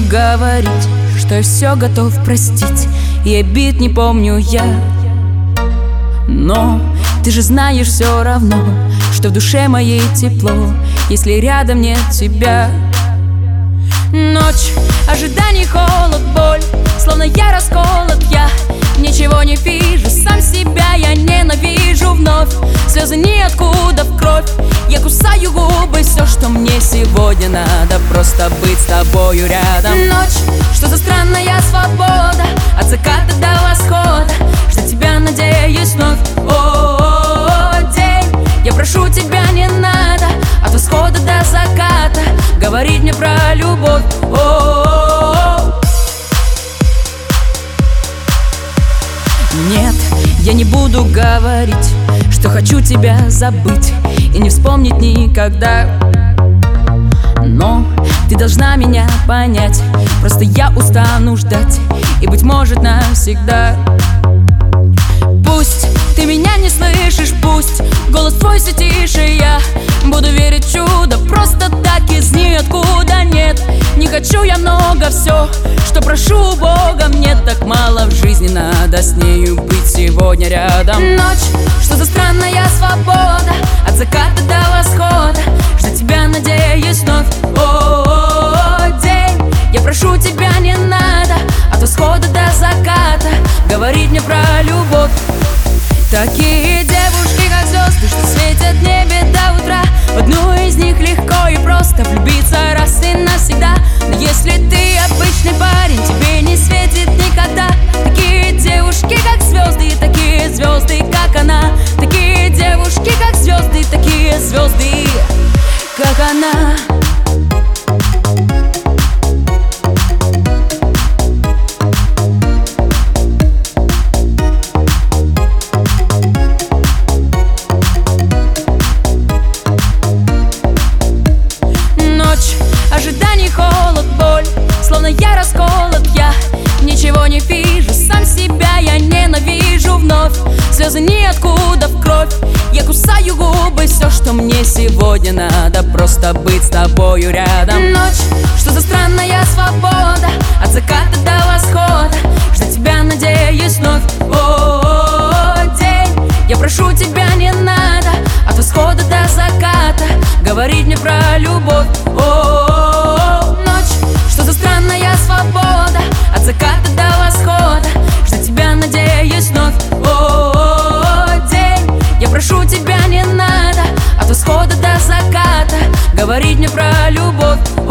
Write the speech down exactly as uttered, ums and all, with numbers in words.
говорить, что я все готов простить, и обид не помню я. Но ты же знаешь все равно, что в душе моей тепло, если рядом нет тебя. Ночь, ожиданий, холод, боль, словно я расколот, я ничего не вижу, сам себя я ненавижу вновь. Слезы ниоткуда в кровь, я кусаю губы, все, что мне сегодня надо, просто быть с тобою рядом. Ночь, что за странная свобода, от заката до восхода, ждать тебя надеюсь вновь. О-о-о, день, я прошу тебя, не надо от восхода до заката говорить мне про любовь. О-о-о. Нет, я не буду говорить, что хочу тебя забыть и не вспомнить никогда. Но ты должна меня понять, просто я устану ждать, и, быть может, навсегда. Пусть ты меня не слышишь, пусть голос твой все тише, я буду верить в чудо, просто так из ниоткуда. Нет, не хочу я много, все, что прошу у Бога, мне так мало в жизни, надо с нею быть сегодня рядом. Ночь, что за странная свобода, от заката до восхода, ждать тебя надеюсь вновь. О-о-о, день, я прошу тебя, не надо от восхода до заката говорить мне про любовь. Такие девушки, как звезды, что светят в небе до утра, в одну из них легко и просто влюбиться раз и навсегда. Но если ты обычный парень, тебе не светит никогда. Такие девушки, как звезды, и такие звезды, как она. Такие девушки, как звезды, и такие звезды, как она. Ожиданий, холод, боль, словно я расколот, я ничего не вижу, сам себя я ненавижу вновь. Слезы ниоткуда в кровь, я кусаю губы, все, что мне сегодня надо, просто быть с тобою рядом. Ночь, что за странная свобода, от заката до восхода, ждать тебя надеюсь вновь. О-о-о, день, я прошу тебя, не надо от восхода до заката говорить мне про любовь. О-о-о, ночь, что за странная свобода, от заката до восхода, ждать тебя надеюсь вновь. О-о-о, день, я прошу тебя, не надо от восхода до заката говорить мне про любовь.